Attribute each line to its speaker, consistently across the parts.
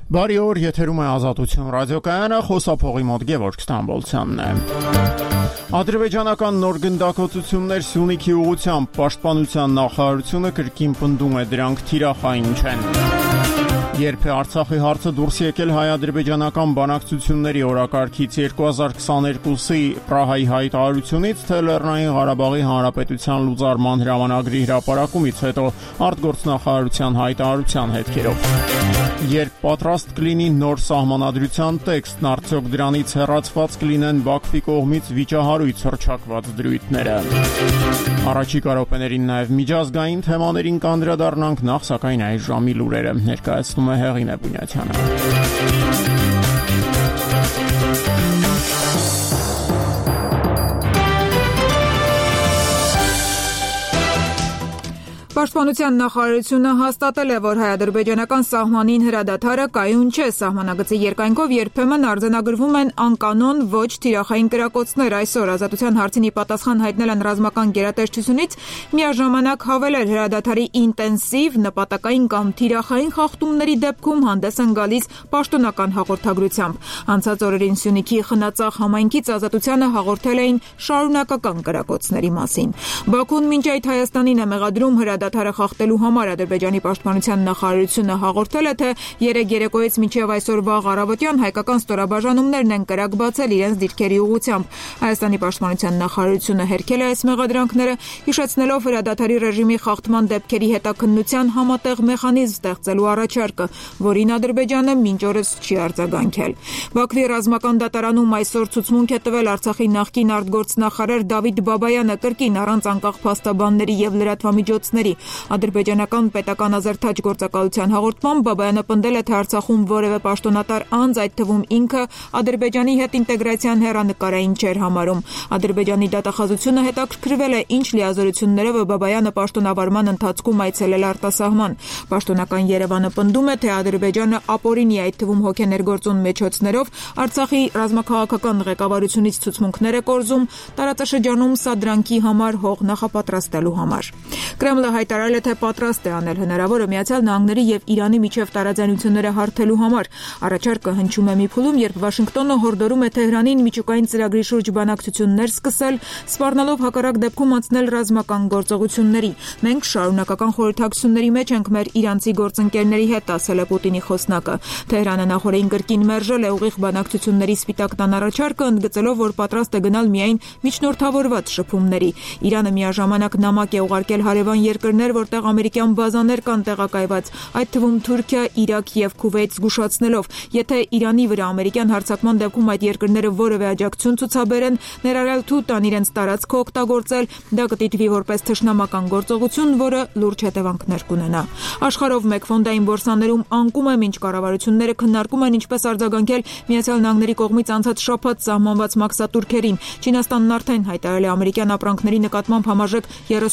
Speaker 1: Բարի օր, եթերում է Ազատություն ռադիոկայանը, խոսափողի մոտ Գևորգ Ստամբոլցյանն է։ Ադրբեջանական նոր գնդակոծություններ Սյունիքի ուղղությամբ պաշտպանության նախարարությունը կրկին պնդում է դրանք թիրախային չեն։ Երբ է Արցախի հարցը դուրս եկել հայ-ադրբեջանական բանակցությունների օրակարգից 2022-ի Պրահայի հայտարարությունից, թե Լեռնային Ղարաբաղի Հանրապետության լուծարման հրամանագրի հրապարակումից հետո արտգործնախարարության հայտարարության հետքերով։ Երբ պատրաստ կլինի նոր սահմանադրության տեքստն, արդյոք դրանից հեռացված կլինեն Բաքվի կողմից վիճահարույց հռչակված դրույթները։ Առաջիկա րոպեներին նաև միջազգային թեմաներին կանդրադառնանք, նախ սակայն այս ժամի լուրերը ներկայացնում է Հեղինե Բունյաթյանը։
Speaker 2: Պաշտպանության նախարարությունը հաստատել է, որ հայ-ադրբեջանական սահմանին հրադադարը կայուն չէ։ Սահմանագծի երկայնքով երբեմն արձանագրվում են անկանոն ոչ թիրախային կրակոցներ։ Այսօր Ազատության հարցին ի պատասխան հայտնել են ռազմական գերատեսչությունից միաժամանակ հավելել հրադադարի ինտենսիվ, նպատակային կամ թիրախային խախտումների դեպքում հանդես են գալիս պաշտոնական հաղորդագրությամբ։ Անցած օրերին Սյունիքի խնածախ համայնքից Ազատությանը հաղորդել էին շարունակական կրակոցների մասին։ Բաքուն մինչ այդ Հայաստանին է մեղադրում հրադադարը խախտելու համար։ Ադրբեջանի պաշտպանության նախարարությունը հաղորդել է, թե երեկ երեկոյից մինչև այսօր վաղ առավոտյան հայկական ստորաբաժանումներն են կրակ բացել իրենց դիրքերի ուղղությամբ։ Հայաստանի պաշտպանության նախարարությունը հերքել է այս մեղադրանքները, հիշեցնելով հրադադարի ռեժիմի խախտման դեպքերի հետաքննության համատեղ մեխանիզմ ստեղծելու առաջարկը, որին Ադրբեջանը մինչ օրս չի արձագանքել։ Բաքվի ռազմական դատարանում այսօր ցուցմունք է տվել Արցախի նախկին արտգործնախարար Դավիթ Բաբայանը կրկին առանց անկախ փաստաբանների եւ լրատվամիջոցների։ Ադրբեջանական պետական ազերթաչ գործակալության հաղորդմամբ Բաբայանը պնդել է, թե Արցախում որևէ պաշտոնատար անձ, այդ թվում ինքը, Ադրբեջանի հետ ինտեգրացիան հեռանկարային չէր համարում։ Ադրբեջանի դատախազությունը հետաքրքրվել է, ինչ լիազորություններով Բաբայանը պաշտոնավարման ընթացքում այցելել արտասահման։ Պաշտոնական Երևանը պնդում է, թե Ադրբեջանը ապօրինի, այդ թվում հոգեներգործուն մեջոցներով Արցախի ռազմաքաղաքական ղեկավարությունից ցուցմունքներ է կորզում տարածաշրջանում սադրանքի համար հող նախապատրաստելու համար։ Կրեմլը հայտարարել է, թե պատրաստ է անել հնարավորը Միացյալ Նահանգների եւ Իրանի միջև տարաձայնությունները հարթելու համար։ Առաջարկը հնչում է մի փուլում, երբ Վաշինգտոնը հորդորում է Թեհրանին միջուկային ծրագրի շուրջ բանակցություններ սկսել, սպառնալով հակառակ դեպքում անցնել ռազմական գործողությունների։ Մենք շարունակական խորհրդակցությունների մեջ ենք մեր իրանցի գործընկերների հետ, ասել է Պուտինի խոսնակը։ Թեհրանը նախորդին կրկին մերժել է ուղիղ բանակցությունների սպիտակ տան առաջարկը, ընդգծելով, որ պատրաստ է գնալ միայն միջնորդավորված շփումների։ Իրանը միաժամանակ նամակ է ուղարկել հարևան երկրներ, որտեղ ամերիկյան բազաներ կան տեղակայված, այդ թվում Թուրքիա, Իրաք եւ Քուվեյթ, զգուշացնելով, եթե Իրանի վրա ամերիկյան հարձակման դեպքում այդ երկրները որևէ աջակցություն ցուցաբերեն, ներառյալ թույլ տան իրենց տարածքը օգտագործել, դա կդիտվի որպես թշնամական գործողություն, որը լուրջ հետևանքներ կունենա։ Աշխարհով մեկ ֆոնդային բորսաներում անկում է, մինչ կառավարությունները քննարկում են ինչպես արձագանքել Միացյալ Նահանգների կողմից անցած շաբաթ սահմանված մաքսատուրքերին։ Չինաստանն արդեն հայտարարել է ամերիկյան ապրանքների նկատմամբ համարժեք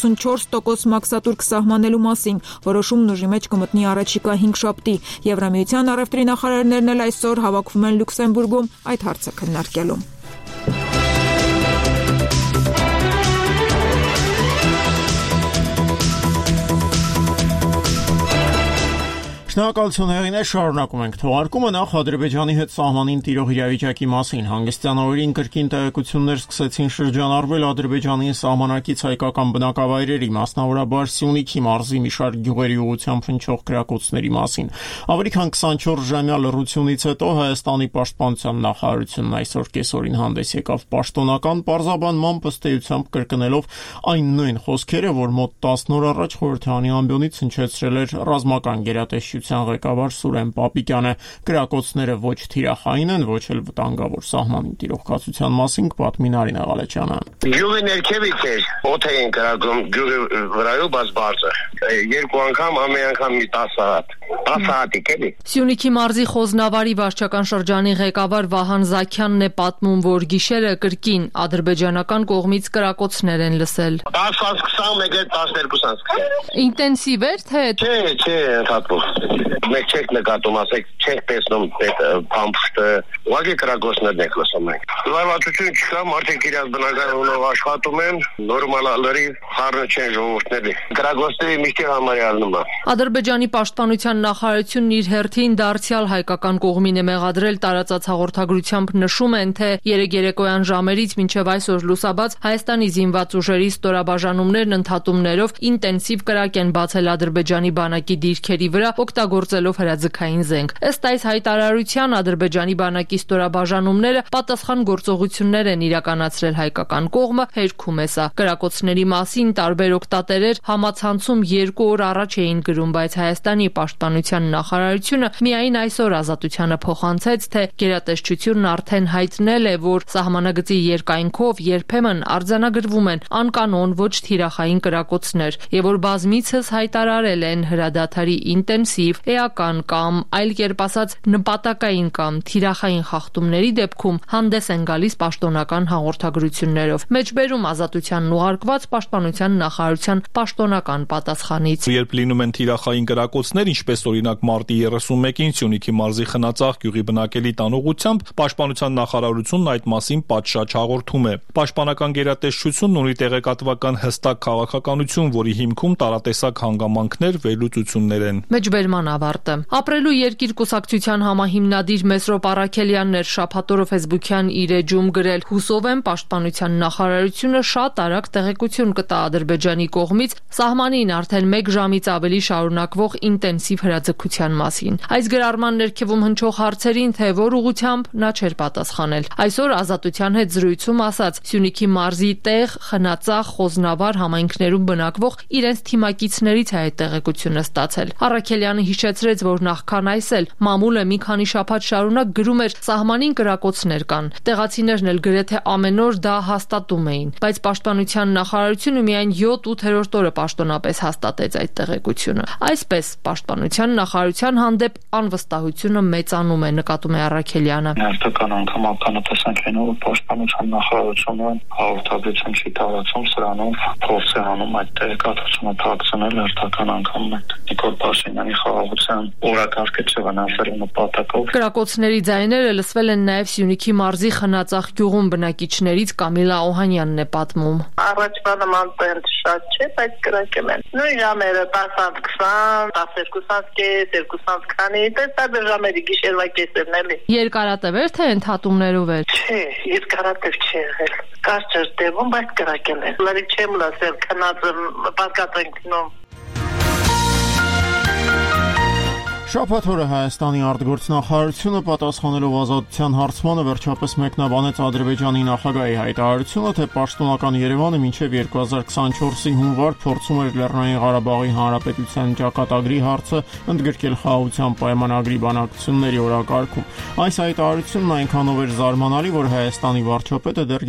Speaker 2: 34% մաքսատուրք սահմանելու մասին։ Որոշումն ուժի մեջ կմտնի առաջիկա 5 շաբթի։ Եվրամիության առևտրի նախարարներն էլ այսօր հավաքվում են Լյուքսեմբուրգում այդ հարցը քննարկելու։
Speaker 1: Շնորհակալություն Հեղինե, շարունակում ենք թողարկումը։ Նախ Ադրբեջանի հետ սահմանին տիրող իրավիճակի մասին հանգստյան օրերին կրկին տեղեկություններ սկսեցին շրջանառվել Ադրբեջանի սահմանակից հայկական բնակավայրերի, մասնավորաբար Սյունիքի մարզի մի շարք գյուղերի ուղղությամբ հնչող կրակոցների մասին։ Ավելի քան 24-ժամյա լռությունից հետո Հայաստանի պաշտպանության նախարարությունն այսօր կեսօրին հանդես եկավ պաշտոնական պարզաբանմամբ, ըստ էությամբ կրկնելով այն նույն խոսքերը, որ մոտ 10 օր առաջ խորհրդարանի ամբիոնից հնչեցրել էր ռազմական գերատեսչություն ղեկավար Սուրեն Պապիկյանը։ Կրակոցները ոչ թիրախային են, ոչ էլ վտանգավոր։ Սահմանին տիրող կացության մասին կպատմի Նարինե Ղալեչյանը։
Speaker 3: Գյուղի ներքևից էր, օդ էին կրակում գյուղի վրայով, բայց բարձր։ Երկու անգամ, ամեն անգամ մի 10 հատ։ 10 հատիկ էլի։
Speaker 4: Սյունիքի մարզի Խոզնավարի վարչական շրջանի ղեկավար Վահան Զաքյանն է պատմում, որ գիշերը կրկին ադրբեջանական կողմից կրակոցներ են լսել։
Speaker 3: 10-ից 21-ից 12-ից սկսել։
Speaker 4: Ինտենսիվ էր թե։
Speaker 3: Չէ, ընդհատվող։ Մենք չենք նկատում, ասեք, չենք տեսնում այդ փամփշտը, ուղղակի կրակոցներն ենք լսում ենք։ Լավատություն չկա, մարդիկ իրաց բնական ունով աշխատում են, նորմալ լրիվ խառը չեն ժողովուրդների։ Կրակոցների միշտ համարյա ալնում է։
Speaker 4: Ադրբեջանի պաշտպանության նախարարությունն իր հերթին դարձյալ հայկական կողմին է մեղադրել տարածած հաղորդագրությամբ նշում են, թե երեկ երեկոյան ժամերից մինչև այսօր լուսաբաց Հայաստանի զինված ուժերի ստորաբաժանումներն ընդհատումներով ինտենսիվ կրակ են բացել Ադրբեջանի բանակի դիրքերի վրա, օգտագործելով հրաձգային զենք։ Ըստ այս հայտարարության Ադրբեջանի բանակի ստորաբաժանումները պատասխան գործողություններ են իրականացրել հայկական կողմը, հերքում է սա։ Կրակոցների մասին տարբեր օգտատերեր համացանցում 2 օր առաջ էին գրում, բայց Հայաստանի պաշտպանության նախարարությունը միայն այսօր Ազատությանը փոխանցեց, թե գերատեսչությունն արդեն հայտնել է, որ սահմանագծի երկայնքով երբեմն արձանագրվում են անկանոն ոչ թիրախային կրակոցներ, եւ որ բազմիցս հայտարարել են հրադադարի ինտենսիվ, էական կամ այլ կերպ ասած նպատակային կամ թիրախային խախտումների դեպքում հանդես են գալիս պաշտոնական հաղորդագրություններով։ Մեջբերում Ազատությանն ուղարկված պաշտպանության նախարարության պաշտոնական պատասխանից։
Speaker 5: Երբ լինում են թիրախային կրակոցներ, ինչպես օրինակ մարտի 31-ին Սյունիքի մարզի Խնածաղ գյուղի բնակելի տանուղությամբ, պաշտպանության նախարարությունն այդ մասին պատշաճ հաղորդում է։ Պաշտպանական գերատեսչությունն ունի տեղեկատվական հստակ քաղաքականություն, որի հիմքում տարատեսակ հանգամանքներ, վերլուծություններ են։
Speaker 4: Մեջբերման ավարտը։ Ապրելու երկիր կուսակցության համահիմնադիր Մեսրոպ Առաքելյանն էր շաբաթ օրը Facebook-յան իր էջում գրել. «Հուսով եմ պաշտպանության նախարարությունը շատ արագ տեղեկություն կտա Ադրբեջանի կողմից սահմանին արդեն 1 ժամից ավելի շարունակվող ինտենսիվ հրաձգության մասին»։ Այս գրառման ներքևում հնչող հարցերին, թե որ ուղղությամբ, նա չէր պատասխանել։ Այսօր Ազատության հետ զրույցում ասաց, Սյունիքի մարզի Տեղ, Խնածաղ, Խոզնավար համայնքներում բնակվող իրենց թիմակիցներից է այդ տեղեկությունը ստացել։ Առաքելյանը հիշեցրեց, որ նախքան այս էլ մամուլը մի քանի շաբաթ շարունակ գրում էր սահմանին կրակոցներ կան։ Տեղացիներն էլ գրեթե ամեն օր դա հաստատում էին, բայց պաշտպանության նախարարությունը միայն 7-8-րդ օրը պաշտոնապես հաստատեց այդ տեղեկությունը։ Այսպես պաշտպանության նախարարության հանդեպ անվստահությունը մեծանում է, նկատում է Առաքելյանը։
Speaker 6: Հերթական անգամ ականատես ենք լինում, որ պաշտպանության նախարարությունը հաղորդագրություն չի տարածում, սրանով փորձ է անում այդ տեղեկատվությունը թաքցնել հերթական անգամ Նիկոլ Փաշինյանի խաղաղության օրակարգը չվնասելու նպատակով։
Speaker 4: Կրակոցների ձայները լսվել են նաև Սյունիքի մարզի Խնածաղ գյուղում բնակիչներից Կամիլա Օհանյանն է պատմում։
Speaker 7: Առաջվա նման տենց շատ չէ, բայց կրակել են։ Նույն ժամերը 10-20, 12-10, 2-քանի, տարբեր ժամերի գիշերվա կեսերն էլի։
Speaker 4: Երկարատև թե ընդհատումներով էր։
Speaker 7: Չէ, երկարատև չի եղել։ Կարճ էր տևում, բայց կրակել են։ Լրիվ չեմ լսել, քնածը բարգատ ենք գնում։
Speaker 1: Շաբաթ օրը Հայաստանի արտգործնախարարությունը պատասխանելով Ազատության հարցմանը վերջապես մեկնաբանեց Ադրբեջանի նախագահի հայտարարությունը, թե պաշտոնական Երևանը մինչև 2024-ի հունվար փորձում էր Լեռնային Ղարաբաղի Հանրապետության ճակատագրի հարցը ընդգրկել խաղաղության պայմանագրի բանակցությունների օրակարգում։ Այս հայտարարությունն այնքանով էր զարմանալի, որ Հայաստանի վարչապետը դեռ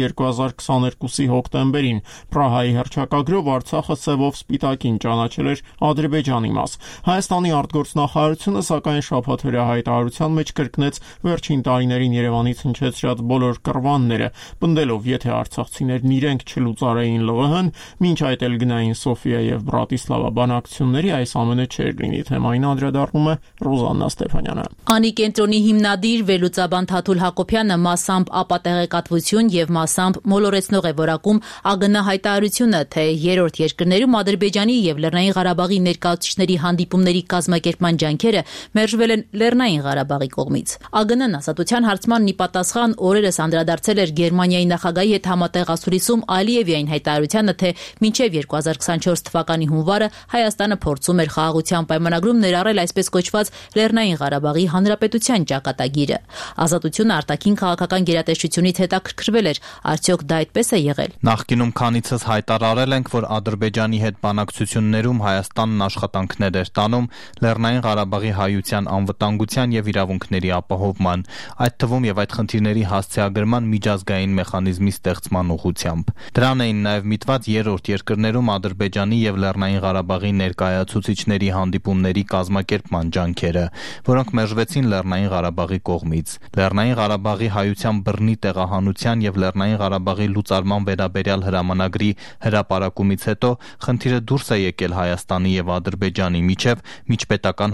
Speaker 1: 2022-ի հոկտեմբերին Պրահայի հռչակագրով Արցախը սևով սպիտակին ճանաչել էր Ադրբեջանի մաս։ Հայաստանի արտգործնախարարությունը սակայն շաբաթօրյա հայտարարության մեջ կրկնեց վերջին տարիներին Երևանից հնչեցրած բոլոր կռվանները, պնդելով, եթե արցախցիներն իրենք չլուծարեին ԼՂՀ-ն, մինչ այդ էլ գնային Սոֆիա եւ Բրատիսլավա բանակցությունների, այս ամենը չէր լինի։ Թեմային անդրադառնում է Ռոզաննա Ստեփանյանը։
Speaker 8: Անի կենտրոնի հիմնադիր վերլուծաբան Թաթուլ Հակոբյանը մասամբ ապատեղեկատվություն եւ մասամբ մոլորեցնող է որակում ԱԳՆ հայտարարությունը, թե երրորդ երկրներում Ադրբեջանի եւ Լեռնային Ղարաբաղի ներկայացուցիչների հանդիպումների կազմակերպման ջանքերը մերժվել են Լեռնային Ղարաբաղի կողմից։ ԱԳՆ-ն Ազատության հարցմանն ի պատասխան օրերս անդրադարձել էր Գերմանիայի նախագահի հետ համատեղ ասուլիսում Ալիևի այն հայտարարությանը, թե մինչև 2024 թվականի հունվարը Հայաստանը փորձում էր խաղաղության պայմանագրում ներառել այսպես կոչված Լեռնային Ղարաբաղի Հանրապետության ճակատագիրը։ Ազատությունը արտաքին քաղաքական գերատեսչությունից հետաքրքրվել էր, արդյոք դա այդպես է եղել։
Speaker 9: Նախկինում քանիցս հայտարարել ենք, որ Ադրբեջանի հետ բանակցություններում Հայաստանն աշխատանքներ էր տանում Լեռնային Ղարաբաղի հայության անվտանգության եւ իրավունքների ապահովման, այդ թվում եւ այդ խնդիրների հասցեագրման միջազգային մեխանիզմի ստեղծման ուղղությամբ։ Դրան էին նաեւ միտված երրորդ երկրներում Ադրբեջանի եւ Լեռնային Ղարաբաղի ներկայացուցիչների հանդիպումների կազմակերպման ջանքերը, որոնք մերժվեցին Լեռնային Ղարաբաղի կողմից։ Լեռնային Ղարաբաղի հայության բռնի տեղահանության եւ Լեռնային Ղարաբաղի լուծարման վերաբերյալ հրամանագրի հրապարակումից հետո խնդիրը դուրս է եկել Հայաստանի եւ Ադրբեջանի միջև միջպետական հարաբերությունների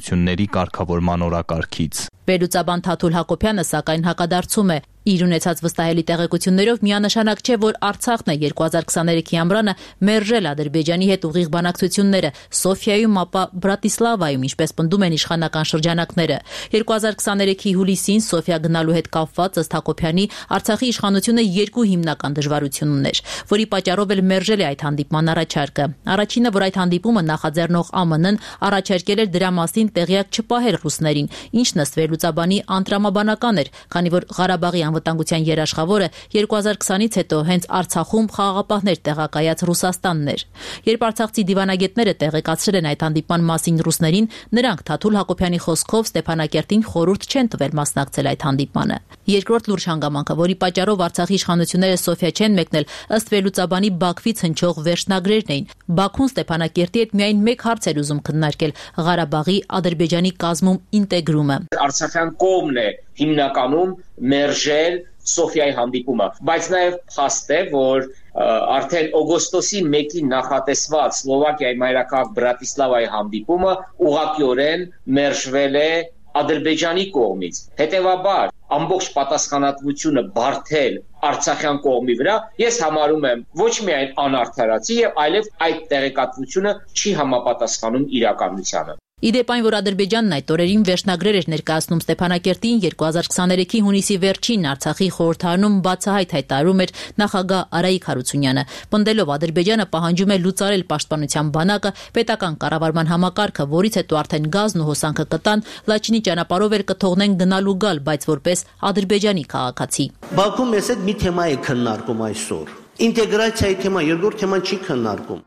Speaker 9: հարաբերությունների կարգավորման օրակարգից։
Speaker 8: Վերլուծաբան Թաթուլ Հակոբյանը սակայն հակադարձում է. իր ունեցած վստահելի տեղեկություններով միանշանակ չէ, որ Արցախն է 2023-ի ամռանը մերժել Ադրբեջանի հետ ուղիղ բանակցությունները Սոֆիայում, ապա Բրատիսլավայում, ինչպես պնդում են իշխանական շրջանակները։ 2023-ի հուլիսին Սոֆիա գնալու հետ կապված ըստ Հակոբյանի Արցախի իշխանությունը երկու հիմնական դժվարություն ուներ, որի պատճառով էլ մերժել է այդ հանդիպման առաջարկը։ Առաջինը, որ այդ հանդիպումը նախաձեռնող ԱՄՆ-ն առաջարկել էր դրա մասին տեղյակ չպահել ռուսներին, ինչն ըստ վերլուծաբանի անտրամաբանական էր, քանի որ Ղարաբաղի անվտանգության երաշխավորը 2020-ից հետո հենց Արցախում խաղաղապահներ տեղակայած Ռուսաստանն էր։ Երբ արցախցի դիվանագետները տեղեկացրել են այդ հանդիպման մասին ռուսներին, նրանք Թաթուլ Հակոբյանի խոսքով Ստեփանակերտին խորհուրդ չեն տվել մասնակցել այդ հանդիպմանը։ Երկրորդ լուրջ հանգամանքը, որի պատճառով Արցախի իշխանությունները Սոֆիա չեն մեկնել, ըստ վերլուծաբանի Բաքվից հնչող վերջնագրերն էին։ Բաքուն Ստեփանակերտի հետ միայն մեկ հարց էր ուզում քննարկել՝ Ղարաբաղի Ադրբեջանի կազմում ինտեգրումը։
Speaker 10: Արցախյան կողմն է հիմնականում մերժել Սոֆիայի հանդիպումը, բայց նաև փաստ է, որ արդեն օգոստոսի 1-ին նախատեսված Սլովակիայի մայրաքաղաք Բրատիսլավայի հանդիպումը ուղղակիորեն մերժվել է Ադրբեջանի կողմից։ Հետևաբար ամբողջ պատասխանատվությունը բարթել Արցախյան կողմի վրա ես համարում եմ ոչ միայն անարդարացի, այլև այդ տեղեկատվությունը չի համապատասխանում իրականությանը։
Speaker 8: Իդեպ այն, որ Ադրբեջանն այդ օրերին վերջնագրեր էր ներկայացնում Ստեփանակերտին 2023-ի հունիսի վերջին Արցախի խորհրդարանում բացահայտ հայտարարում էր նախագահ Արայիկ Հարությունյանը, պնդելով Ադրբեջանը պահանջում է լուծարել պաշտպանության բանակը, պետական կառավարման համակարգը, որից հետո արդեն գազն ու հոսանքը կտան, Լաչինի ճանապարհով էլ կթողնեն գնալու գալ, բայց որպես ադրբեջանի քաղաքացի։
Speaker 11: Բաքվում ես այդ մի թեմա է քննարկում այսօր։ Ինտեգրացիայի թեմա, երկրորդ թեման չի քննարկում։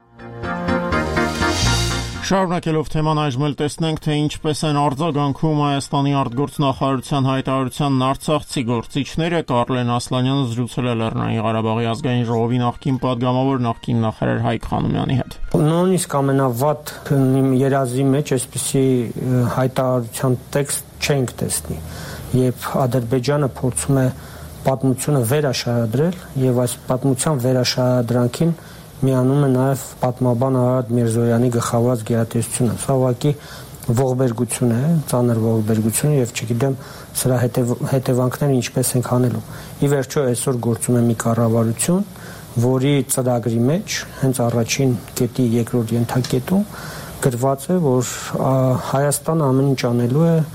Speaker 1: Շարունակելով թեման այժմ էլ տեսնենք, թե ինչպես են արձագանքում Հայաստանի արտգործնախարարության հայտարարությանն արցախցի գործիչները։ Կարլեն Ասլանյանը զրուցել է Լեռնային Ղարաբաղի ազգային ժողովի նախկին падգամավոր նախկին նախարար Հայկ Խանոմյանի հետ։
Speaker 12: Նույնիսկ ամենավատ երազի մեջ այսպիսի հայտարարության տեքստ չենք տեսնի, երբ Ադրբեջանը փորձում է պատմությունը վերաշարադրել եւ այս պատմության վերաշարադրանքին միանում է նաև պատմաբան Արարատ Միրզոյանի գլխավորած գերատեսչությունը։ Սա ուղղակի ողբերգություն է, ծանր ողբերգություն եւ չգիտեմ սրա հետևանքները ինչպես ենք անելու։ Ի վերջո այսօր գործում է մի կառավարություն, որի ծրագրի մեջ հենց առաջին կետի երկրորդ ենթակետում գրված է, որ Հայաստանը ամեն ինչ անելու է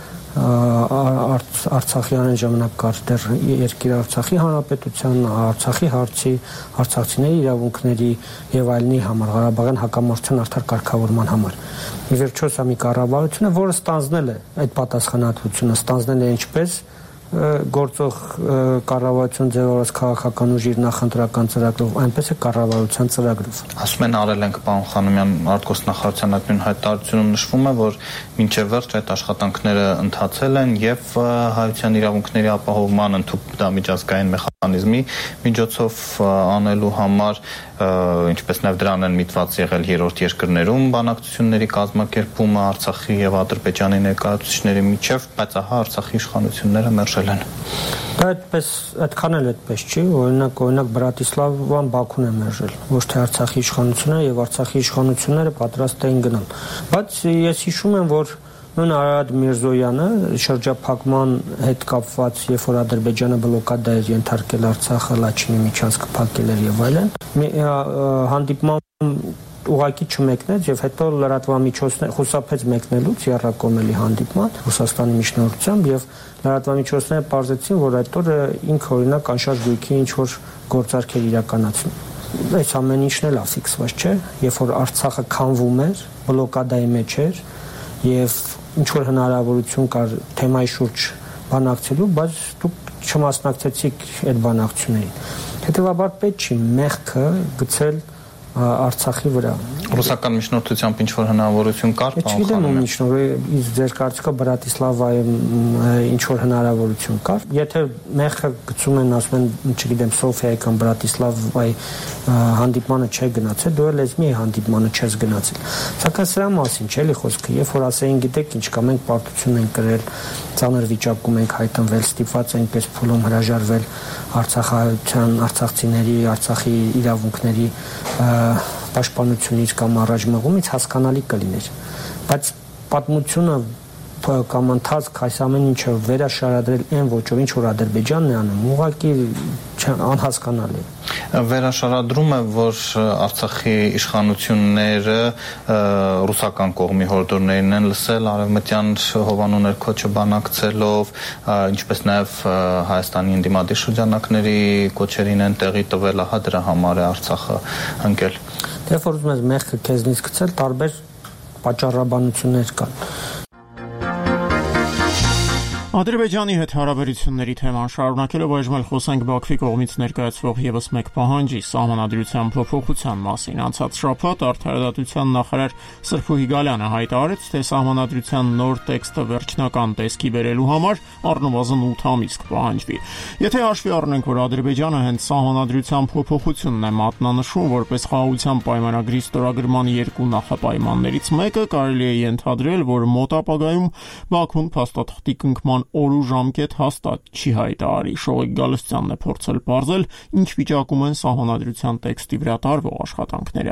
Speaker 12: Արցախյան ժամանակ կար դեռ երկիր Արցախի հանրապետության, Արցախի հարցի, արցախցիների իրավունքների եւ այլնի համար, Ղարաբաղյան հակամարտության արդար կարգավորման համար։ Ի վերջո սա մի կառավարություն է, որը ստանձնել է այդ պատասխանատվությունը, ստանձնել է ինչպես գործող կառավարություն ձևավորած քաղաքական ուժի նախընտրական ծրագրով, այնպես է կառավարության ծրագրով։
Speaker 9: Ասում են արել ենք պարոն Խանոմյան արտգործնախարարության այդ նույն հայտարարությունում նշվում է, որ մինչև վերջ այդ աշխատանքները ընթացել են եւ հայության իրավունքների ապահովման ընդհանուր մեխանիզմի միջոցով անելու համար, ինչպես նաև դրան են միտված եղել երրորդ երկրներում բանակցությունների կազմակերպումը Արցախի եւ Ադրբեջանի ներկայացուցիչների միջև, բայց ահա Արցախի իշխանությունները մերժել են։
Speaker 12: Այդպես այդքան էլ այդպես չի, օրինակ Բրատիսլավան Բաքուն է մերժել, ոչ թե Արցախի իշխանությունները եւ Արցախի իշխանությունները պատրաստ էին գնալ։ Բայց ես հիշում եմ, որ նույն Արարատ Միրզոյանը շրջափակման հետ կապված, երբ որ Ադրբեջանը բլոկադա էր ենթարկել Արցախը, Լաչինի միջանցքը փակել էր եւ այլն, հանդիպման ուղղակի չմեկնեց եւ հետո լրատվամիջոցներ խուսափեց մեկնելուց երրակոմելի հանդիպման Ռուսաստանի միջնորդությամբ եւ լրատվամիջոցները պարզեցին, որ այդ օրը ինքը օրինակ անշարժ գույքի ինչ որ գործարքեր իրականացնում։ Այս ամեն ինչն էլ աֆիքսված չէ, երբ որ Արցախը քանվում էր, բլոկադայի մեջ էր եւ ինչ որ հնարավորություն կար թեմայի շուրջ բանակցելու, բայց դուք չմասնակցեցիք այդ բանակցություններին։ Հետևաբար պետք չի մեղքը գցել Արցախի վրա։
Speaker 9: Ռուսական միջնորդությամբ ինչ որ հնարավորություն կար,
Speaker 12: պարոն Խանոմյան։ Իսկ ձեր կարծիքով Բրատիսլավայում ինչ որ հնարավորություն կար։ Եթե մեղքը գցում են, ասում են, չգիտեմ, Սոֆիայի կամ Բրատիսլավայի հանդիպմանը չէ գնացել, դու էլ ես մի հանդիպմանը չես գնացել։ Սակայն սրա մասին չէ՞ լի խոսքը, երբ որ ասեին, գիտեք ինչ կա, մենք պարտություն ենք կրել, ծանր վիճակում ենք հայտնվել, ստիպված ենք այս փուլում հրաժարվել արցախահայության, արցախցիների, Արցախի իրավունքների պաշտպանությունից կամ առաջ մղումից հասկանալի կլիներ, բայց պատմությունը կամ ընթացք այս ամեն ինչը վերաշարադրել այն ոճով, ինչ որ Ադրբեջանն է անում, ուղղակի անհասկանալի։
Speaker 9: Վերաշարադրում է, որ Արցախի իշխանությունները ռուսական կողմի հորդորներին են լսել արևմտյան հովանու ներքոչը բանակցելով, ինչպես նաև Հայաստանի ընդդիմադիր շրջանակների կոչերին են տեղի տվել, ահա դրա համար է Արցախը ընկել։
Speaker 12: Դե որ ուզում ես մեղքը քեզնից գցել, տարբեր պատճառաբանություններ կան։
Speaker 1: Ադրբեջանի հետ հարաբերությունների թեման շարունակելով այժմ էլ խոսենք Բաքվի կողմից ներկայացվող եւս մեկ պահանջի՝ սահմանադրության փոփոխության մասին։ Անցած շաբաթ Արդարադատության նախարար Սրփուհի Գալյանը հայտարարեց, թե սահմանադրության նոր տեքստը վերջնական տեսքի բերելու համար առնվազն 8 ամիս կպահանջվի։ Եթե հաշվի առնենք, որ Ադրբեջանը հենց սահմանադրության փոփոխությունն է մատնանշում որպես խաղաղության պայմանագրի ստորագրման երկու նախապայմաններից մեկը, կարելի է ենթադրել, որ մոտ ապագայում Բաքուն փաստաթղթի կնքման օր ու ժամկետ հաստատ չի հայտարարի։ Շողիկ Գալստյանն է փորձել պարզել, ինչ վիճակում են սահմանադրության տեքստի վրա տարվող աշխատանքները։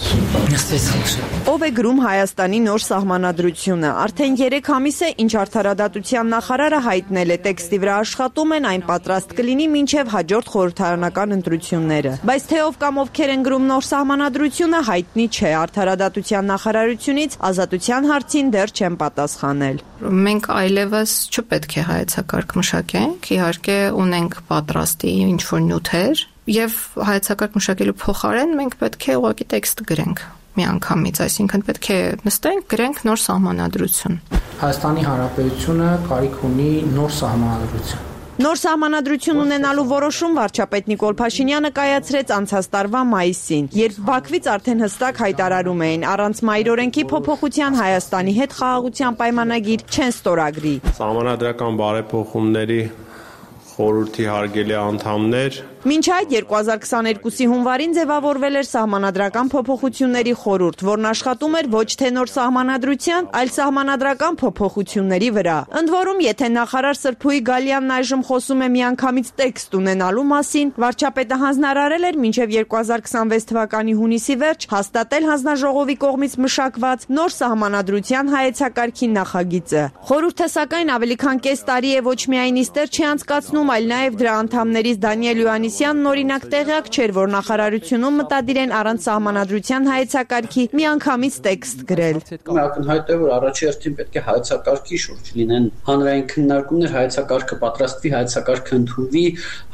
Speaker 13: Ով է գրում Հայաստանի նոր սահմանադրությունը։ Արդեն 3 ամիս է, ինչ Արդարադատության նախարարը հայտնել է տեքստի վրա աշխատում են, այն պատրաստ կլինի մինչև հաջորդ խորհրդարանական ընտրությունները։ Բայց թե ով կամ ովքեր են գրում նոր սահմանադրությունը, հայտնի չէ։ Արդարադատության նախարարությունից ազատության հարցին դեռ չեն պատասխանել։
Speaker 14: Մենք այլևս չպետք է հայեցակարգ մշակենք, իհարկե ունենք պատրաստի ինչ-որ նյութեր, եւ հայեցակարգ մշակելու փոխարեն մենք պետք է ուղղակի տեքստ գրենք միանգամից, այսինքն պետք է նստենք, գրենք նոր սահմանադրություն։
Speaker 15: Հայաստանի Հանրապետությունը կարիք ունի նոր սահմանադրություն։
Speaker 13: Նոր սահմանադրություն ունենալու որոշում վարչապետ Նիկոլ Փաշինյանը կայացրեց անցած տարվա մայիսին, երբ Բաքվից արդեն հստակ հայտարարում էին, առանց մայր օրենքի փոփոխության Հայաստանի հետ խաղաղության պայմանագիր չեն ստորագրի։
Speaker 16: Սահմանադրական բարեփոխումների խորհրդի հարգելի անդամներ,
Speaker 13: Մինչ այդ 2022-ի հունվարին ձևավորվել էր սահմանադրական փոփոխությունների խորհուրդ, որն աշխատում էր ոչ թե նոր սահմանադրության, այլ սահմանադրական փոփոխությունների վրա։ Ընդ որում, եթե նախարար Սրփուհի Գալյանն այժմ խոսում է միանգամից տեքստ ունենալու մասին, վարչապետը հանձնարարել էր մինչև 2026 թվականի հունիսի վերջ հաստատել հանձնաժողովի կողմից մշակված նոր սահմանադրության հայեցակարգի նախագիծը։ Խորհուրդը սակայն ավելի քան կես տարի է ոչ միայն իստեր չի անցկացնում, այլ նաև դրա անդամներից Դանիել Յոհաննիսյանն օրինակ տեղյակ չէր, որ նախարարությունում մտադիր են առանց սահմանադրության հայեցակարգի միանգամից տեքստ գրել։
Speaker 17: Ակնհայտ է, որ առաջերտին պետք է հայեցակարգի շուրջ լինեն հանրային քննարկումներ, հայեցակարգը պատրաստվի, հայեցակարգը ընդունվի,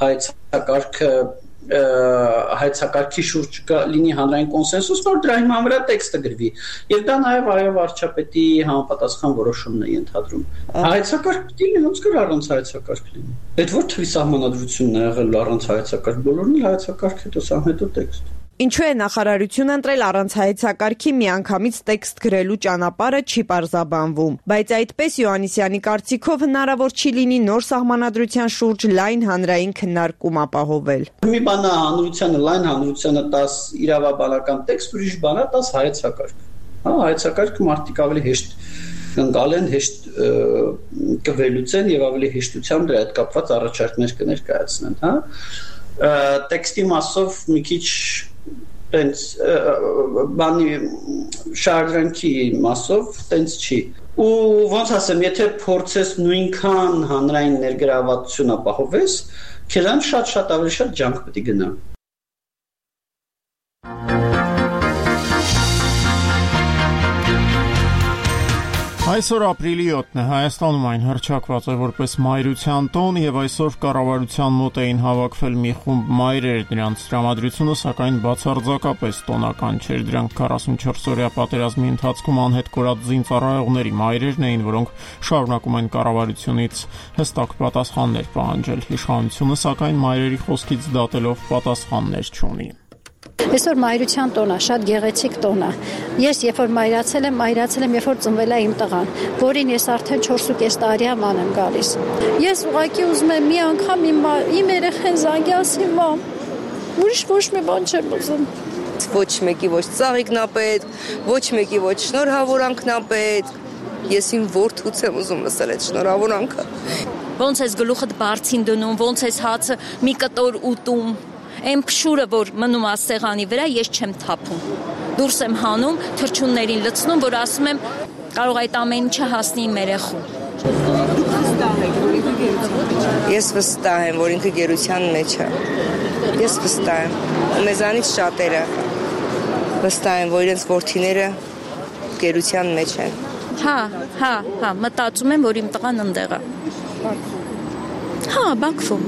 Speaker 17: հայեցակարգի շուրջ լինի հանրային կոնսենսուս, որ դրա հիման վրա տեքստը գրվի։ Եվ դա նաև այո վարչապետի համապատասխան որոշումն է ենթադրում։ Հայեցակարգ պիտի լինի, ոնց կար առանց հայեցակարգ լինի։ Այդ որ թվի սահմանադրությունն է եղել առանց հայեցակարգ, բոլորն էլ հայեցակարգ հետո տեքստ։
Speaker 13: Ինչու է նախարարությունը ընտրել առանց հայեցակարգի միանգամից տեքստ գրելու ճանապարհը չի պարզաբանվում, բայց այդպես Յոհաննիսյանի կարծիքով հնարավոր չի լինի նոր սահմանադրության շուրջ լայն հանրային քննարկում ապահովել։
Speaker 17: Մի բան է հանրությանը, լայն հանրությանը 10 իրավաբանական տեքստ, ուրիշ բան է 10 հայեցակարգ։ Հա, հայեցակարգը մարդիկ ավելի հեշտ կընկալ են, հեշտ կվելուծեն եւ ավելի հեշտությամբ դրա հետ կապված առաջարկներ կներկայացնեն, հա։ Տեքստի մասով մի քիչ տենց բանի շարժանքի մասով տենց չի ու ոնց ասեմ, եթե փորձես նույնքան հանրային ներգրավվածություն ապահովես, քեզան շատ ավելի շատ ջանք պետք է գնա։
Speaker 1: Այսօր ապրիլի 7-ն է, Հայաստանում այն հռչակված է որպես մայրության տոն եւ այսօր կառավարության մոտ էին հավաքվել մի խումբ մայրեր, դրանց տրամադրությունը սակայն բացարձակապես տոնական չէր, դրանք 44-օրյա պատերազմի ընթացքում անհետ կորած զինծառայողների մայրերն էին, որոնք շարունակում են կառավարությունից հստակ պատասխաններ պահանջել, իշխանությունը սակայն մայրերի խոսքից դատելով պատասխաններ չունի։
Speaker 18: Այսօր մայրության տոն է, շատ գեղեցիկ տոն է։ Ես երբ որ մայրացել եմ, երբ որ ծնվել է իմ տղան, որին ես արդեն 4.5 տարի ման եմ գալիս։ Ես ուղղակի ուզում եմ մի անգամ իմ երեխեն զանգի ասի մամ, ուրիշ ոչ մի բան չեմ ուզում։
Speaker 19: Ոչ մեկի ոչ ծաղիկն է պետք, ոչ մեկի ոչ շնորհավորանքն է պետք։ Ես իմ որդուց եմ ուզում լսել այդ շնորհավորանքը։
Speaker 18: Ոնց ես գլուխդ բարձին դնում, ոնց ես հացը մի կտոր ուտում։ Այն փշուրը, որ մնում է սեղանի վրա, ես չեմ թափում։ Դուրս եմ հանում, թրջուններին լցնում, որ ասում եմ
Speaker 20: կարող է այդ ամեն ինչը հասնի իմ երեխուն։
Speaker 19: Ես վստահ եմ, որ ինքը գերության մեջ է։ Ես վստահ եմ։ Ու մեզանից շատերը վստահ են, որ իրենց որդիները գերության մեջ են։
Speaker 20: Հա, մտածում եմ, որ իմ տղան ընդեղ է։ Հա, Բաքվում։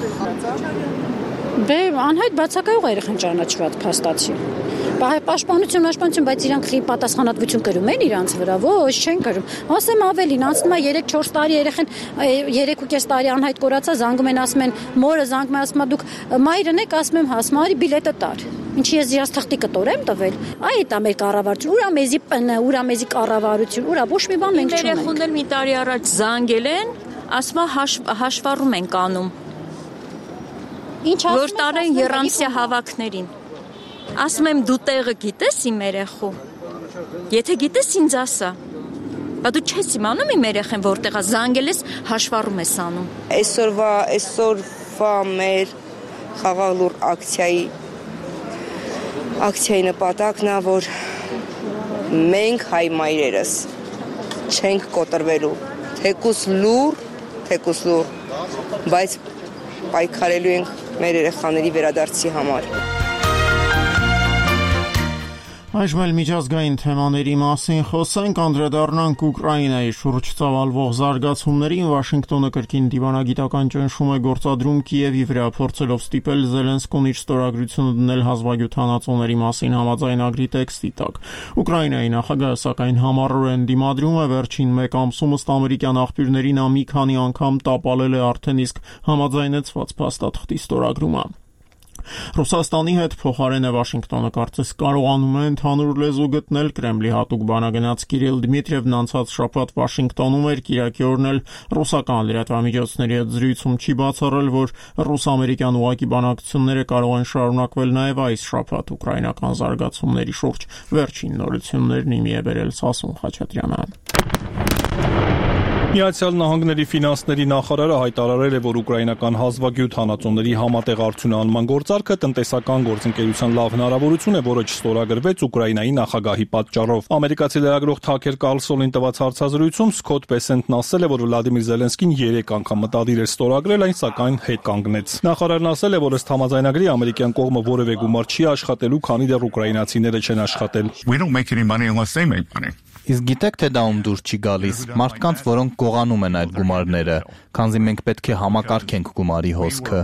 Speaker 18: Դե անհայտ բացակայող երեխան ճանաչված փաստացի։ Պաշտպանություն, բայց իրանք պատասխանատվություն կրում են իրանց վրա, ոչ չեն կրում։ Ասեմ ավելին, անցնում է 3-4 տարի երեխան 3.5 տարի անհայտ կորացա, զանգում են ասում են, մորը զանգում է ասում է դուք մայրն եք, ասում եմ հասմարի բիլետը տար։ Ինչի ես իրաց թղթիկը տորեմ տվել։ Այդ է մեր կառավարություն, ուրա մեզի ՊՆ, ուրա մեզի կառավարություն, ուրա ոչ մի բան մենք չունենք։
Speaker 20: Երեխուն էլ մի տարի առաջ զանգել են, ասում է հաշվառում են կանում։
Speaker 18: Ինչ ասում
Speaker 20: որ տարեն երամսյա հավաքներին։ Ասում եմ դու տեղը գիտես իմ երեխու։ Եթե գիտես ինձ ասա։ Բա դու չես իմանում իմ երեխեն որտեղ է զանգել ես հաշվառում ես անում։
Speaker 19: Այսօրվա մեր խաղաղ լուր ակցիայի նպատակն է, որ մենք հայ մայրերս չենք կոտրվելու, թեկուս լուր, բայց պայքարելու ենք մեր երեխաների վերադարձի համար։
Speaker 1: Այժմ էլ միջազգային թեմաների մասին խոսենք, անդրադառնանք Ուկրաինայի շուրջ ծավալվող զարգացումներին։ Վաշինգտոնը կրկին դիվանագիտական ճնշում է գործադրում Կիևի վրա, փորձելով ստիպել Զելենսկուն իր ստորագրությունը դնել հազվագյուտանածոների մասին համաձայնագրի տեքստի տակ։ Ուկրաինայի նախագահը սակայն համառորեն դիմադրում է, վերջին մեկ ամսում ըստ ամերիկյան աղբյուրների նա մի քանի անգամ տապալել է արդեն իսկ համաձայնեցված փաստաթղթի ստորագրումը։ Ռուսաստանի հետ փոխարեն է Վաշինգտոնը կարծես կարողանում է ընդհանուր լեզու գտնել։ Կրեմլի հատուկ բանագնաց Կիրիլ Դմիտրիևն անցած շաբաթ Վաշինգտոնում էր, կիրակի օրն էլ ռուսական լրատվամիջոցների հետ զրույցում չի բացառել, որ ռուս-ամերիկյան ուղղակի բանակցությունները կարող են շարունակվել նաև այս շաբաթ ուկրաինական զարգացումների շուրջ։ Վերջին նորություններն իմի է բերել Սասուն Խաչատրյանը։
Speaker 5: Միացյալ Նահանգների ֆինանսների նախարարը հայտարարել է, որ ուկրաինական հազվագյուտ հանածոների համատեղ արդյունահանման գործարքը տնտեսական գործընկերության լավ հնարավորություն է, որը չստորագրվեց Ուկրաինայի նախագահի պատճառով։ Ամերիկացի լրագրող Թաքեր Կարլսոնին տված հարցազրույցում Սքոթ Բեսենտն ասել է, որ Վլադիմիր Զելենսկին 3 անգամ մտադիր էր ստորագրել, այն սակայն հետ կանգնեց։ Նախարարն ասել է, որ ըստ համաձայնագրի ամերիկյան կողմը որևէ գումար չի աշխատելու, քանի դեռ ուկրաինացիները չեն աշխատել։
Speaker 9: Իսկ գիտեք, թե դա ում դուր չի գալիս։ Մարդկանց, որոնք գողանում են այդ գումարները, քանզի մենք պետք է համակարգենք գումարի հոսքը։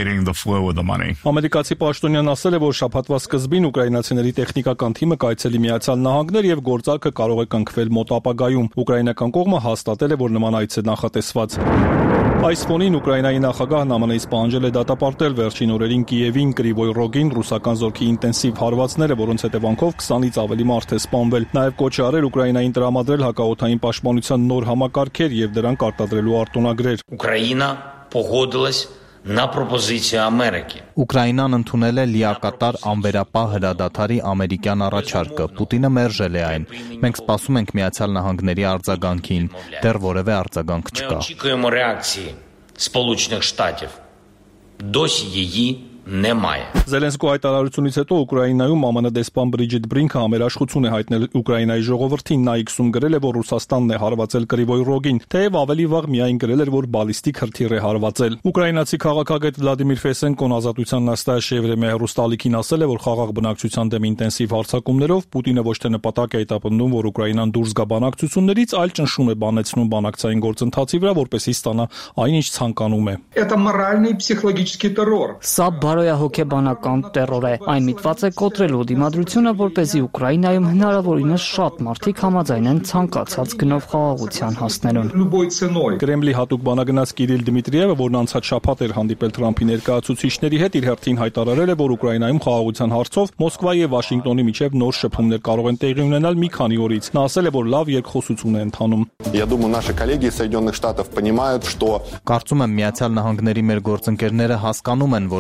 Speaker 5: Ամերիկացի պաշտոնյան ասել է, որ շաբաթվա սկզբին ուկրաինացիների տեխնիկական թիմը կայցելի Միացյալ Նահանգներ եւ գործարքը կարող է կնքվել մոտ ապագայում։ Ուկրաինական կողմը հաստատել է, որ նման այց է նախատեսված։ Այս ֆոնին Ուկրաինայի նախագահն ԱՄՆ-ից պահանջել է դատապարտել վերջին օրերին Կիևին, Կրիվոյ Ռոգին ռուսական զորքի ինտենսիվ հարվածները, որոնց հետևանքով 20-ից ավելի մարդ է սպանվել։ Նաև կոչ է արել Ուկրաինային տրամադրել հակաօդային պաշտպանության նոր համակարգեր եւ դրանք արտադրելու արտոնագրեր։
Speaker 21: Ուկրաինա погодилась на пропозицію Америки.
Speaker 9: Ուկրաինան ընդունել է լիակատար անվերապահ հրադադարի ամերիկյան առաջարկը։ Պուտինը մերժել է այն։ Մենք սպասում ենք Միացյալ Նահանգների արձագանքին։ Դեռ որևէ արձագանք չկա։
Speaker 21: Очікуємо реакції Сполучених Штатів. Досі її немає.
Speaker 5: Զելենսկու հայտարարությունից հետո Ուկրաինայում ԱՄՆ դեսպան Բրիջիտ Բրինքը համերաշխություն է հայտնել Ուկրաինայի ժողովրդին։ Նա X-ում գրել է, որ Ռուսաստանն է հարվածել Կրիվոյ Ռոգին, թեև ավելի վաղ միայն գրել էր, որ բալիստիկ հրթիռ է հարվածել։ Ուկրաինացի քաղաքագետ Վլադիմիր Ֆեսենկոն Ազատության նստաշ Եվրեմիա հեռուստալիքին ասել է, որ խաղաղ բնակչության դեմ ինտենսիվ հարձակումներով Պուտինը ոչ թե նպատակ է հետապնդում, որ Ուկրաինան դուրս գա բանակցություններից, այլ ճնշում է բանեցնում բանակցային գործընթացի վրա, որպեսզի ստանա այն, ինչ ցանկանում է։
Speaker 22: Это моральный и психологический террор.
Speaker 23: Սա բարոյահոգեբանական տերոր է։ Այն միտված է կոտրելու դիմադրությունը, որպեսզի Ուկրաինայում հնարավորինս շատ մարդիկ համաձայնեն ցանկացած գնով խաղաղության հասնելուն։
Speaker 5: Կրեմլի հատուկ բանագնաց Կիրիլ Դմիտրիևը, որն անցած շաբաթ էր հանդիպել Թրամփի ներկայացուցիչների հետ, իր հերթին հայտարարել է, որ Ուկրաինայում խաղաղության հարցով Մոսկվայի եւ Վաշինգտոնի միջև նոր շփումներ կարող են տեղի ունենալ մի քանի օրից։ Նա ասել է, որ լավ երկխոսություն է ընթանում։
Speaker 24: Я думаю, наши коллеги из Соединенных Штатов понимают, что
Speaker 9: Կարծում եմ Միացյալ Նահանգների մեր գործընկերները հասկանում են, որ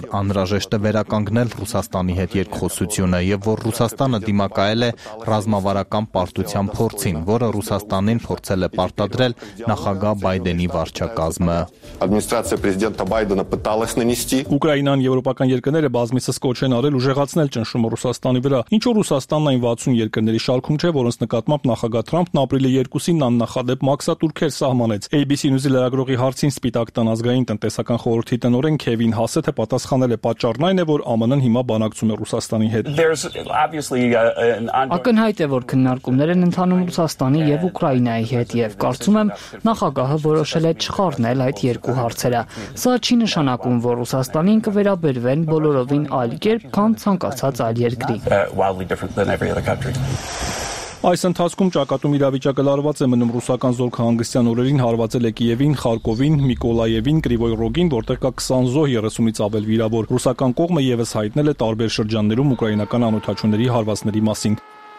Speaker 9: անհրաժեշտ է վերականգնել Ռուսաստանի հետ երկխոսությունը եւ որ Ռուսաստանը դիմակայել է ռազմավարական պարտության փորձին, որը Ռուսաստանին փորձել է պարտադրել նախագահ Բայդենի վարչակազմը։
Speaker 24: Администрация президента Байдена пыталась нанести.
Speaker 5: Ուկրաինան եվրոպական երկրները բազմիցս կոչ են արել ուժեղացնել ճնշումը Ռուսաստանի վրա։ Ինչու Ռուսաստանն այն 60 երկրների շարքում չէ, որոնց նկատմամբ նախագահ Թրամփն ապրիլի 2-ին աննախադեպ մաքսատուրքեր սահմանեց։ ABC News-ի լրագրողի հարցին Սպիտակ տան ազգային տնտեսական խորհրդի տնօրեն Քևին Հասեթը պատասխանել է. պատճառն այն է, որ ԱՄՆ-ն հիմա բանակցում է Ռուսաստանի հետ։
Speaker 23: Ակնհայտ է, որ քննարկումներ են ընթանում Ռուսաստանի եւ Ուկրաինայի հետ եւ կարծում եմ նախագահը որոշել է չխառնել այդ երկու հարցերը։ Սա չի նշանակում, որ Ռուսաստանին կվերաբերվեն բոլորովին այլ կերպ, քան ցանկացած այլ երկրի։
Speaker 5: Այս ընթացքում ճակատում իրավիճակը լարված է մնում ռուսական զորքահանգստյան օրերին հարվածել է Կիևին, Խարկովին, Միկոլաևին, Կրիվոյ Ռոգին, որտեղ կա 20 զոհ, 30-ից ավել վիրավոր։ Ռուսական կողմը եւս հայտնել է տարբեր շրջաններում ուկրաինական անօթաչուների հարվածների մասին։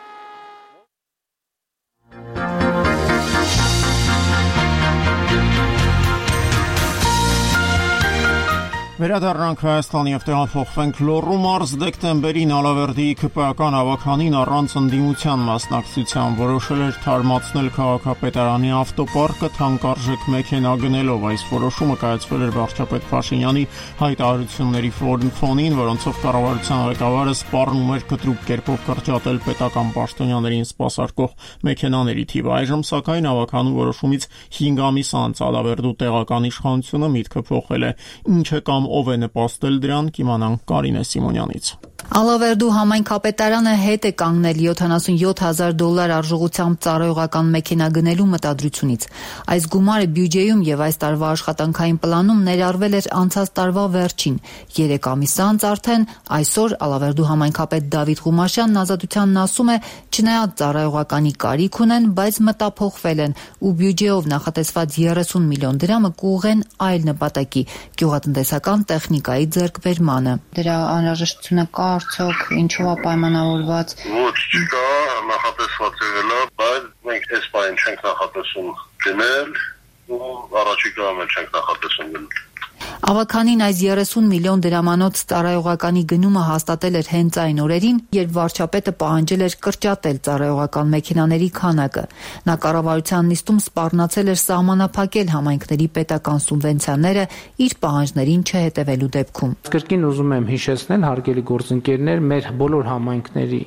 Speaker 1: Վերադառնանք Հայաստան եւ տեղափոխվենք Լոռու մարզ դեկտեմբերին Ալավերդիի ԿՊԱ-ական ավականին առանց ընդդիմության մասնակցության որոշել էր թարմացնել քաղաքապետարանի ավտոպարկը թանկարժեք մեքենա գնելով։ Այս որոշումը կայացվել էր վարչապետ Փաշինյանի հայտարարությունների ֆոնին, որոնցով կառավարության ղեկավարը սպառնում էր կտրուկ կերպով կրճատել պետական պաշտոնյաներին սպասարկող մեքենաների թիվը։ Այժմ սակայն ավականու որոշումից 5 ամիս անց Ալավերդու տեղական իշխանությունը միտքը փոխել է։ Ինչ է կամ ով է նպաստել դրան, կիմանանք Կարինե Սիմոնյանից։
Speaker 8: Ալավերդու համայնքապետարանը հետ է կանգնել $77,000 արժողությամբ ծառայողական մեքենա գնելու մտադրությունից։ Այս գումարը բյուջեում եւ այս տարվա աշխատանքային պլանում ներառվել էր անցած տարվա վերջին։ 3 ամիս անց արդեն այսօր Ալավերդու համայնքապետ Դավիթ Ղումաշյանն Ազատությանն ասում է, չնայած ծառայողականի կարիք ունեն, բայց մտափոխվել են ու բյուջեով նախատեսված 30 միլիոն դրամը կուղղեն այլ նպատակի՝ գյուղատնտեսական տեխնիկայի ձեռքբերմանը։ Դրա անհրաժեշտությունը կա արդյոք, ինչով է պայմանավորված։
Speaker 2: Ոչ, չկա, նախատեսված եղել է, բայց մենք այս բանը չենք նախատեսում գնել ու առաջիկայում էլ չենք նախատեսում գնել։
Speaker 8: Ավականին այս 30 միլիոն դրամանոց ծառայողականի գնումը հաստատել էր հենց այն օրերին, երբ վարչապետը պահանջել էր կրճատել ծառայողական մեքենաների քանակը։ Նա կառավարության նիստում սպառնացել էր սահմանափակել համայնքների պետական սուբվենցիաները իր պահանջներին չհետևելու դեպքում։
Speaker 15: Կրկին ուզում եմ հիշեցնել, հարգելի գործընկերներ, մեր բոլոր համայնքների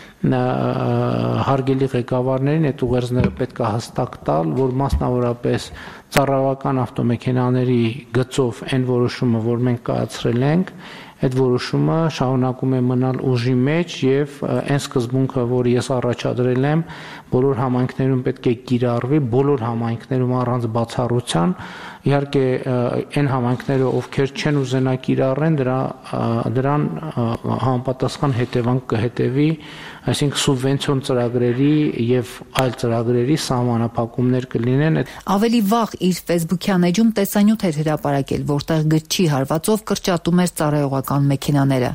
Speaker 15: հարգելի ղեկավարներին այդ ուղերձները պետք է հստակ տալ, որ մասնավորապես ծառայողական ավտոմեքենաների գծով այն որոշումը, որ մենք կայացրել ենք, այդ որոշումը շարունակում է մնալ ուժի մեջ եւ այն սկզբունքը, որ ես առաջադրել եմ, բոլոր համայնքներում պետք է կիրառվի, բոլոր համայնքներում առանց բացառության։ Իհարկե այն համայնքները, ովքեր չեն ուզենա կիրառեն, դրան համապատասխան հետևանք կհետևի, այսինքն սուբվենցիոն ծրագրերի եւ այլ ծրագրերի սահմանափակումներ կլինեն։ Ավելի
Speaker 8: վաղ իր Facebook-յան էջում տեսանյութ էր հրապարակել, որտեղ գրչի հարվածով կրճատում էր ծառայողական մեքենաները։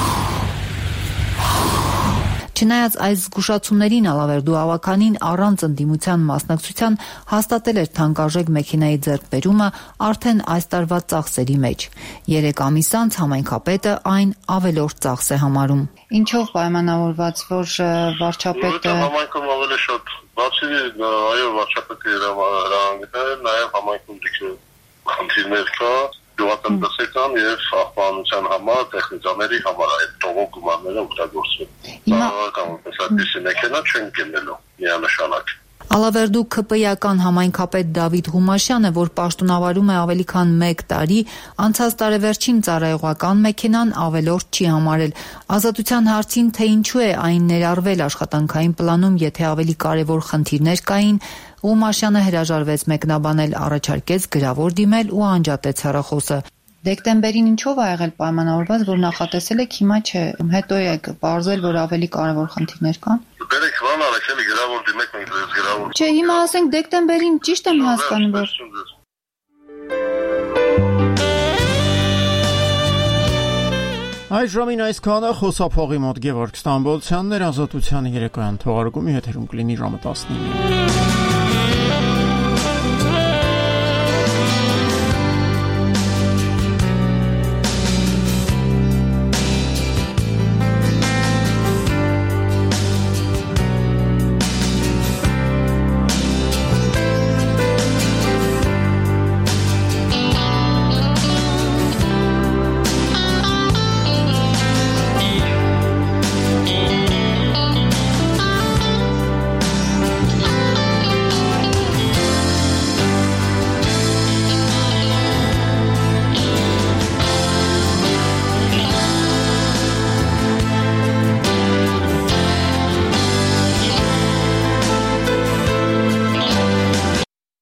Speaker 8: Չնայած այս զգուշացումներին Ալավերդու ավականին առանց ընդդիմության մասնակցության հաստատել էր թանկարժեք մեքենայի ձեռքբերումը արդեն այս տարվա ծախսերի մեջ։ 3 ամիս անց համայնքապետը այն ավելորդ ծախս է համարում։ Ինչով պայմանավորված, որ վարչապետը
Speaker 2: համայնքում ավելի շատ բացի այո վարչապետի հրահանգներ, նաև համայնքում խնդիրներ կա գյուղատնտեսական եւ աղբանության համար, տեխնիկաների համար այդ տողող գումարները օգտագործվում։ Այդպիսի մեքենա չեն գնելու միանշանակ։
Speaker 8: Ալավերդու ԿՊԱ-ական համայնքապետ Դավիթ Ղումաշյանը, որ պաշտոնավարում է ավելի քան 1 տարի, անցած տարեվերջին ծառայողական մեքենան ավելորդ չի համարել։ Ազատության հարցին, թե ինչու է այն ներառվել աշխատանքային պլանում, եթե ավելի կարևոր խնդիրներ կային, Ղումաշյանը հրաժարվեց մեկնաբանել, առաջարկեց գրավոր դիմել ու անջատեց հեռախոսը։ Դեկտեմբերին ինչով ա եղել պայմանավորված, որ նախատեսել եք, հիմա չէ, հետո եք պարզել, որ ավելի կարևոր խնդիրներ կան։
Speaker 2: Բերեք բան արեք, էլի գրավոր դիմեք, մենք դες գրավոր։
Speaker 8: Չէ, հիմա ասենք դեկտեմբերին ճիշտ եմ հասկանում, որ
Speaker 1: Այս ժամին այսքանը խոսափողի մոտ Գևորգ Ստամբոլցյանն էր, Ազատության երեկոյան թողարկումի եթերում կլինի ժամը 19-ին։